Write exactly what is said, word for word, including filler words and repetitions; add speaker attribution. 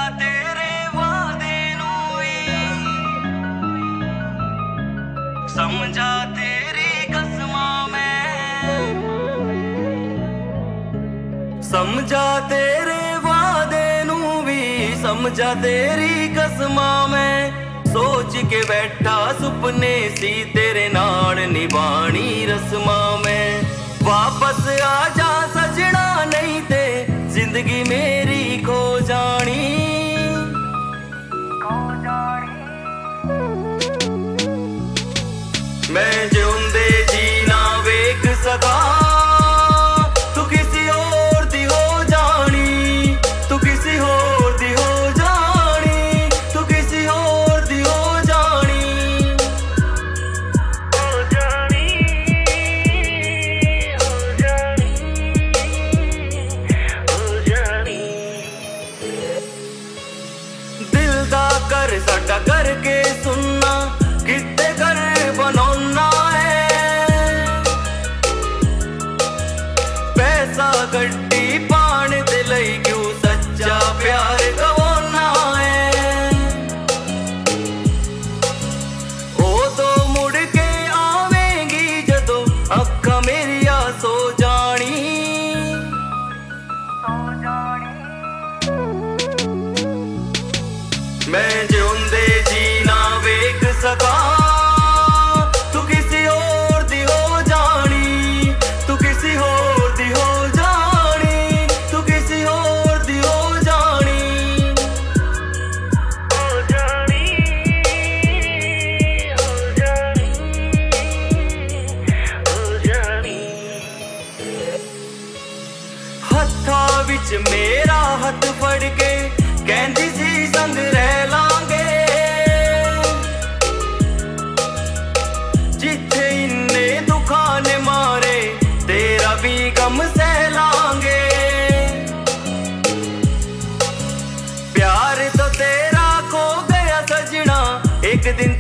Speaker 1: तेरे वादे नू वी, समझा तेरी कसमां मैं, समझा तेरे वादे नू वी, समझा तेरी कसमां मैं। सोच के बैठा सुपने सी तेरे नाल निभानी रस्मां मैं। वापस आ जा सजना नहीं ते जिंदगी मेरी खो जानी, खो जानी। मैं जिउंदे जी ना वेख सका, तू किसी और दी हो जानी, तू किसी और दी हो जानी, तू किसी और दी हो जानी, हो जानी, हो जानी, हो जानी। दिल दा कर साडा करके सुनना, किते कर बनौना है। पैसा गड्डी पाण दे लई क्यों सच्चा प्यार गवाना है। ओ तो मुड़ के आवेंगी जदों अखां मेरिया सो जानी, सो जानी। मैं जिउंदे जी ना वेख सका, तू किसी और दी हो जानी, तू किसी और दी हो जानी, तू किसी और दी हो जानी, हो जानी, हो जानी, हो जानी। हत्था विच मेरा हथ फड़ के कहंदी सी संग रह लांगे, जिथे इन्ने दुखां ने मारे तेरा भी गम सह लांगे। प्यार तो तेरा खो गया सजना, एक दिन